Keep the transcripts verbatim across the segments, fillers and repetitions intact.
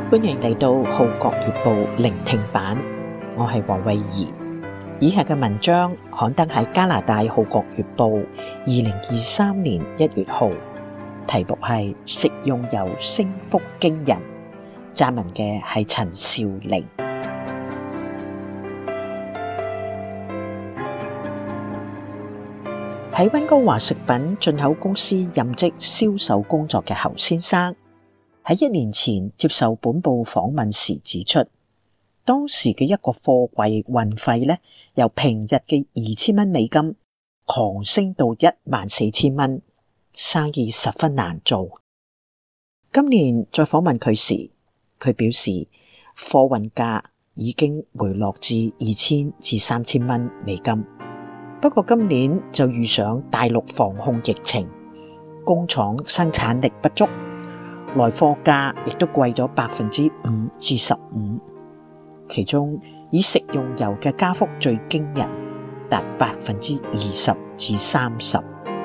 歡迎嚟到《號角月報》聆聽版，我係黃慧儀。以下嘅文章刊登喺加拿大《號角月報》二零二三年一月號，題目係食用油升幅驚人，撰文嘅係陳少玲。喺溫哥華食品進口公司任職銷售工作嘅侯先生，喺一年前接受本報訪問時指出，當時嘅一個貨櫃運費呢，由平日嘅二千蚊美金狂升到一萬四千蚊，生意十分難做。今年再訪問佢時，佢表示貨運價已經回落至二千至三千蚊美金。不過今年就遇上大陸防控疫情，工廠生產力不足，來貨價亦都貴咗百分之五至十五。其中以食用油嘅加幅最驚人，達百分之二十至三十。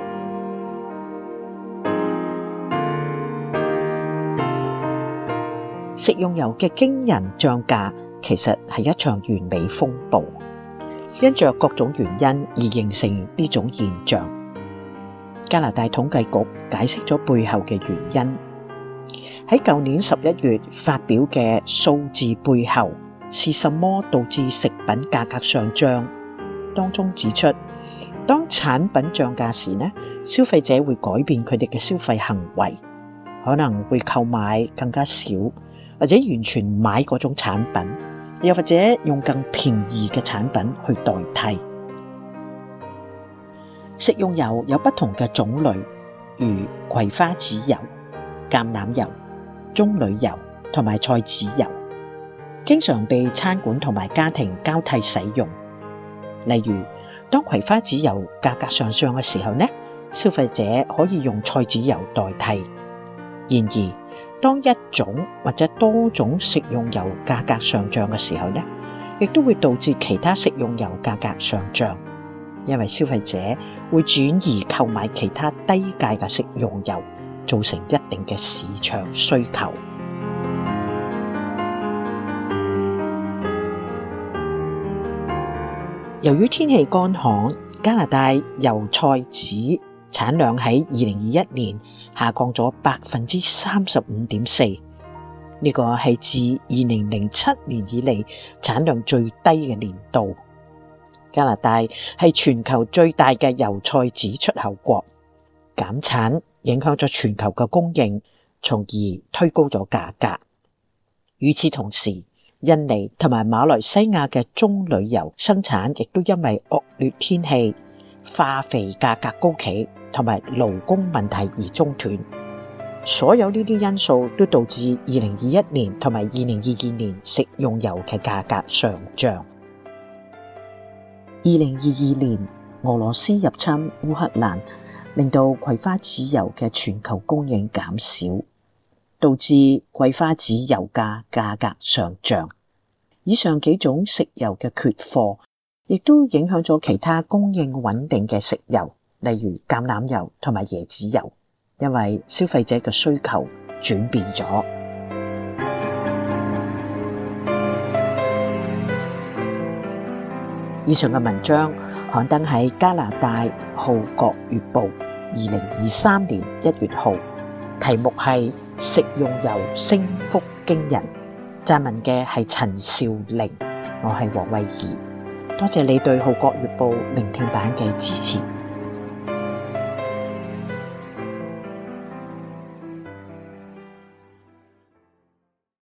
食用油嘅驚人漲價，其實係一場完美風暴。因着各種原因而形成呢種現象。加拿大統計局解釋咗背後嘅原因。喺舊年十一月發表嘅數字背後是什麼導致食品價格上漲當中指出，當產品漲價時呢，消費者會改變佢哋嘅消費行為，可能會購買更加少，或者完全唔買嗰種產品，又或者用更便宜嘅產品去代替。食用油有不同嘅種類，如葵花籽油、橄欖油、棕櫚油同埋菜籽油，經常被餐館同埋家庭交替使用。例如，當葵花籽油價格上漲嘅時候呢，消費者可以用菜籽油代替。然而，當一種或者多種食用油價格上漲嘅時候呢，亦都會導致其他食用油價格上漲，因為消費者會轉移購買其他低價嘅食用油，造成一定嘅市場需求。由於天氣乾旱，加拿大油菜籽產量喺二零二一年下降咗百分之三十五點四，呢個係自二零零七年以嚟產量最低嘅年度。加拿大係全球最大嘅油菜籽出口國，減產影響咗全球嘅供應，從而推高咗價格。與此同時，印尼同埋馬來西亞嘅棕櫚油生產亦都因為惡劣天氣、化肥價格高企同埋勞工問題而中斷。所有呢啲因素都導致二零二一年同埋二零二二年食用油嘅價格上漲。二零二二年俄羅斯入侵烏克蘭，令到葵花籽油嘅全球供應減少，導致葵花籽油價價格上漲。以上幾種食油嘅缺貨，亦都影響咗其他供應穩定嘅食油，例如橄欖油同埋椰子油，因為消費者嘅需求轉變咗。以上嘅文章刊登喺加拿大《號角月報》二零二三年一月號，題目係食用油升幅驚人，撰文嘅係陳少玲，我係黃慧儀，多謝你對《號角月報》聆聽版嘅支持。